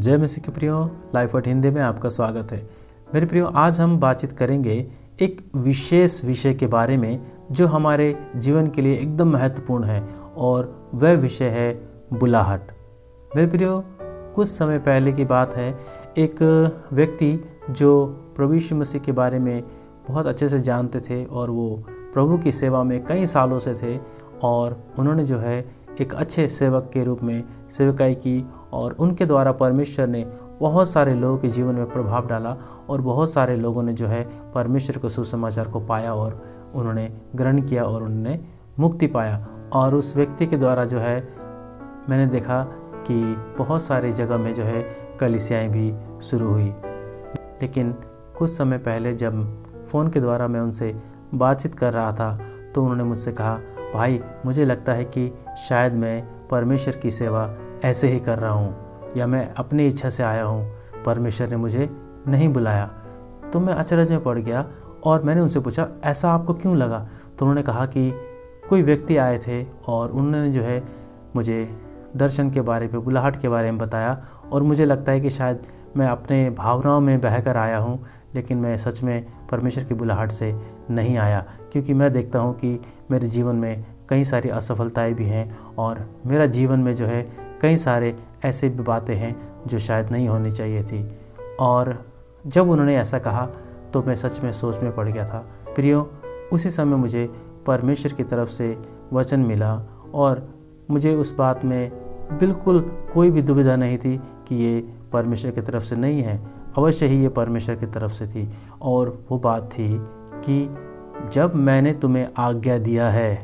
जय मसीह के प्रियो, लाइफ ऑट हिंदी में आपका स्वागत है। मेरे प्रियो, आज हम बातचीत करेंगे एक विशेष विषय के बारे में जो हमारे जीवन के लिए एकदम महत्वपूर्ण है, और वह विषय है बुलाहट। मेरे प्रियो, कुछ समय पहले की बात है, एक व्यक्ति जो प्रभु यीशु मसीह के बारे में बहुत अच्छे से जानते थे और वो प्रभु की सेवा में कई सालों से थे, और उन्होंने जो है एक अच्छे सेवक के रूप में सेवकाई की, और उनके द्वारा परमेश्वर ने बहुत सारे लोगों के जीवन में प्रभाव डाला, और बहुत सारे लोगों ने जो है परमेश्वर के सुसमाचार को पाया और उन्होंने ग्रहण किया और उन्होंने मुक्ति पाया। और उस व्यक्ति के द्वारा जो है मैंने देखा कि बहुत सारी जगह में जो है कलीसियाएं भी शुरू हुई। लेकिन कुछ समय पहले जब फ़ोन के द्वारा मैं उनसे बातचीत कर रहा था तो उन्होंने मुझसे कहा, भाई मुझे लगता है कि शायद मैं परमेश्वर की सेवा ऐसे ही कर रहा हूँ, या मैं अपनी इच्छा से आया हूँ, परमेश्वर ने मुझे नहीं बुलाया। तो मैं अचरज में पड़ गया और मैंने उनसे पूछा, ऐसा आपको क्यों लगा? तो उन्होंने कहा कि कोई व्यक्ति आए थे और उन्होंने जो है मुझे दर्शन के बारे में, बुलाहट के बारे में बताया, और मुझे लगता है कि शायद मैं अपने भावनाओं में बहकर आया हूँ, लेकिन मैं सच में परमेश्वर की बुलाहट से नहीं आया, क्योंकि मैं देखता हूँ कि मेरे जीवन में कई सारी असफलताएं भी हैं, और मेरा जीवन में जो है कई सारे ऐसे भी बातें हैं जो शायद नहीं होनी चाहिए थी। और जब उन्होंने ऐसा कहा तो मैं सच में सोच में पड़ गया था। प्रियो, उसी समय मुझे परमेश्वर की तरफ से वचन मिला, और मुझे उस बात में बिल्कुल कोई भी दुविधा नहीं थी कि ये परमेश्वर की तरफ से नहीं है, अवश्य ही ये परमेश्वर की तरफ से थी। और वो बात थी कि जब मैंने तुम्हें आज्ञा दिया है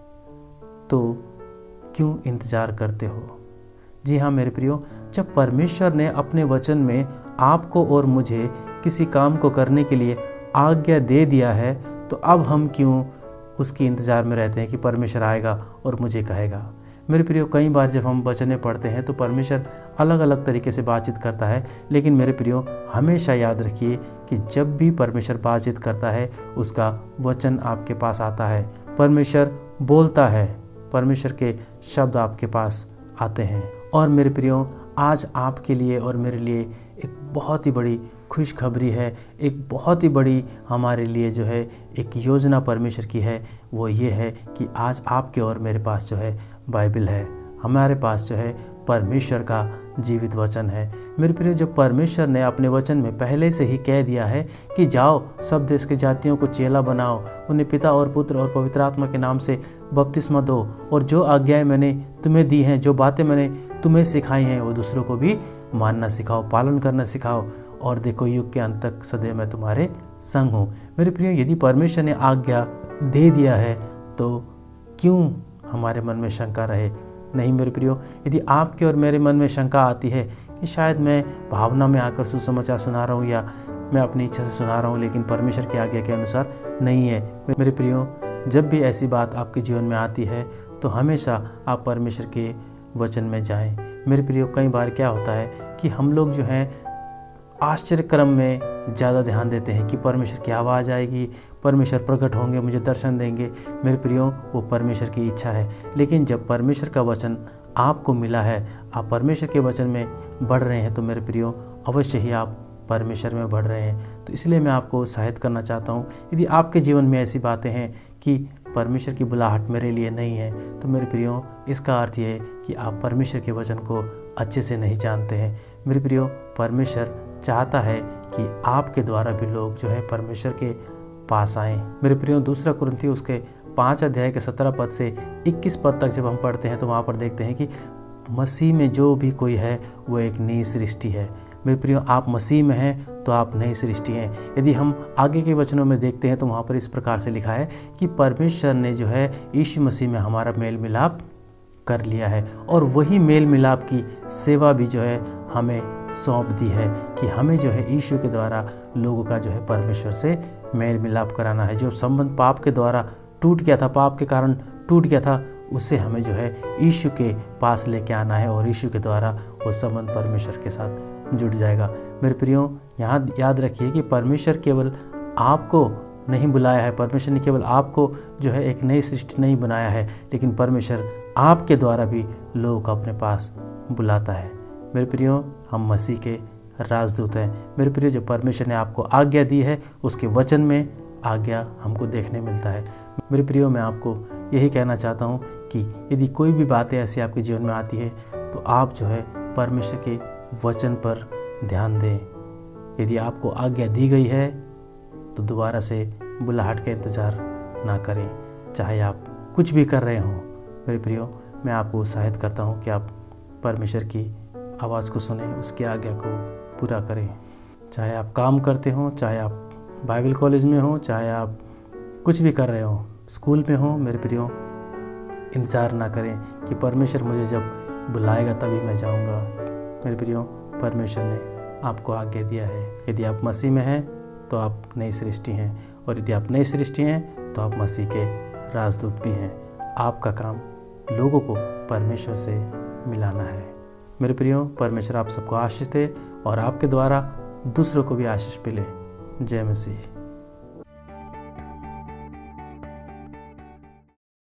तो क्यों इंतज़ार करते हो? जी हाँ मेरे प्रियो, जब परमेश्वर ने अपने वचन में आपको और मुझे किसी काम को करने के लिए आज्ञा दे दिया है, तो अब हम क्यों उसकी इंतज़ार में रहते हैं कि परमेश्वर आएगा और मुझे कहेगा? मेरे प्रियो, कई बार जब हम वचन पढ़ते हैं तो परमेश्वर अलग अलग तरीके से बातचीत करता है, लेकिन मेरे प्रियो हमेशा याद रखिए कि जब भी परमेश्वर बातचीत करता है उसका वचन आपके पास आता है, परमेश्वर बोलता है, परमेश्वर के शब्द आपके पास आते हैं। और मेरे प्रियो, आज आपके लिए और मेरे लिए एक बहुत ही बड़ी खुशखबरी है, एक बहुत ही बड़ी हमारे लिए जो है एक योजना परमेश्वर की है। वो ये है कि आज आपके और मेरे पास जो है बाइबल है, हमारे पास जो है परमेश्वर का जीवित वचन है। मेरे प्रिय, जब परमेश्वर ने अपने वचन में पहले से ही कह दिया है कि जाओ सब देश के जातियों को चेला बनाओ, उन्हें पिता और पुत्र और पवित्र आत्मा के नाम से बपतिस्मा दो, और जो आज्ञाएं मैंने तुम्हें दी हैं, जो बातें मैंने तुम्हें सिखाई हैं, वो दूसरों को भी मानना सिखाओ, पालन करना सिखाओ, और देखो युग के अंत तक सदैव मैं तुम्हारे संग हूँ। मेरे प्रिय, यदि परमेश्वर ने आज्ञा दे दिया है तो क्यों हमारे मन में शंका रहे? नहीं मेरे प्रियो, यदि आपके और मेरे मन में शंका आती है कि शायद मैं भावना में आकर सुसमाचार सुना रहा हूँ, या मैं अपनी इच्छा से सुना रहा हूँ, लेकिन परमेश्वर की आज्ञा के अनुसार नहीं है, मेरे प्रियो, जब भी ऐसी बात आपके जीवन में आती है तो हमेशा आप परमेश्वर के वचन में जाएं। मेरे प्रियो, कई बार क्या होता है कि हम लोग जो हैं आश्चर्यक्रम में ज़्यादा ध्यान देते हैं कि परमेश्वर की आवाज़ आएगी, परमेश्वर प्रकट होंगे, मुझे दर्शन देंगे। मेरे प्रियो, वो परमेश्वर की इच्छा है, लेकिन जब परमेश्वर का वचन आपको मिला है, आप परमेश्वर के वचन में बढ़ रहे हैं, तो मेरे प्रियो अवश्य ही आप परमेश्वर में बढ़ रहे हैं। तो इसलिए मैं आपको उत्साहित करना चाहता हूँ, यदि आपके जीवन में ऐसी बातें हैं कि परमेश्वर की बुलाहट मेरे लिए नहीं है, तो मेरे प्रियो इसका अर्थ ये है कि आप परमेश्वर के वचन को अच्छे से नहीं जानते हैं। मेरे प्रियो, परमेश्वर चाहता है कि आपके द्वारा भी लोग जो है परमेश्वर के पास आएं। मेरे प्रियो, दूसरा कुरिन्थियों उसके 5 अध्याय के 17 पद से 21 पद तक जब हम पढ़ते हैं तो वहाँ पर देखते हैं कि मसीह में जो भी कोई है वो एक नई सृष्टि है। मेरे प्रियो, आप मसीह में हैं तो आप नई सृष्टि हैं। यदि हम आगे के वचनों में देखते हैं तो वहाँ पर इस प्रकार से लिखा है कि परमेश्वर ने जो है यीशु मसीह में हमारा मेल मिलाप कर लिया है, और वही मेल मिलाप की सेवा भी जो है हमें सौंप दी है कि हमें जो है यीशु के द्वारा लोगों का जो है परमेश्वर से मेल मिलाप कराना है। जो संबंध पाप के द्वारा टूट गया था, पाप के कारण टूट गया था, उसे हमें जो है यीशु के पास लेके आना है, और यीशु के द्वारा वो संबंध परमेश्वर के साथ जुड़ जाएगा। मेरे प्रियो, यहाँ याद रखिए कि परमेश्वर केवल आपको नहीं बुलाया है, परमेश्वर ने केवल आपको जो है एक नई सृष्टि नहीं बनाया है, लेकिन परमेश्वर आपके द्वारा भी लोगों को अपने पास बुलाता है। मेरे प्रियो, हम मसीह के राजदूत हैं। मेरे प्रियो, जो परमेश्वर ने आपको आज्ञा दी है उसके वचन में आज्ञा हमको देखने मिलता है। मेरे प्रियो, मैं आपको यही कहना चाहता हूँ कि यदि कोई भी बातें ऐसी आपके जीवन में आती है तो आप जो है परमेश्वर के वचन पर ध्यान दें। यदि आपको आज्ञा दी गई है तो दोबारा से बुलाहट का इंतज़ार ना करें, चाहे आप कुछ भी कर रहे हों। मेरे प्रियो, मैं आपको उत्साहित करता हूँ कि आप परमेश्वर की आवाज़ को सुने, उसकी आज्ञा को पूरा करें। चाहे आप काम करते हों, चाहे आप बाइबल कॉलेज में हों, चाहे आप कुछ भी कर रहे हों, स्कूल में हों, मेरे प्रियो, इंतज़ार ना करें कि परमेश्वर मुझे जब बुलाएगा तभी मैं जाऊंगा। मेरे प्रियो, परमेश्वर ने आपको आज्ञा दिया है। यदि आप मसीह में हैं तो आप नई सृष्टि हैं, और यदि आप नई सृष्टि हैं तो आप मसीह के राजदूत भी हैं। आपका काम लोगों को परमेश्वर से मिलाना है। मेरे प्रियो, परमेश्वर आप सबको आशीष दे और आपके द्वारा दूसरों को भी आशीष मिले। जय मसीह।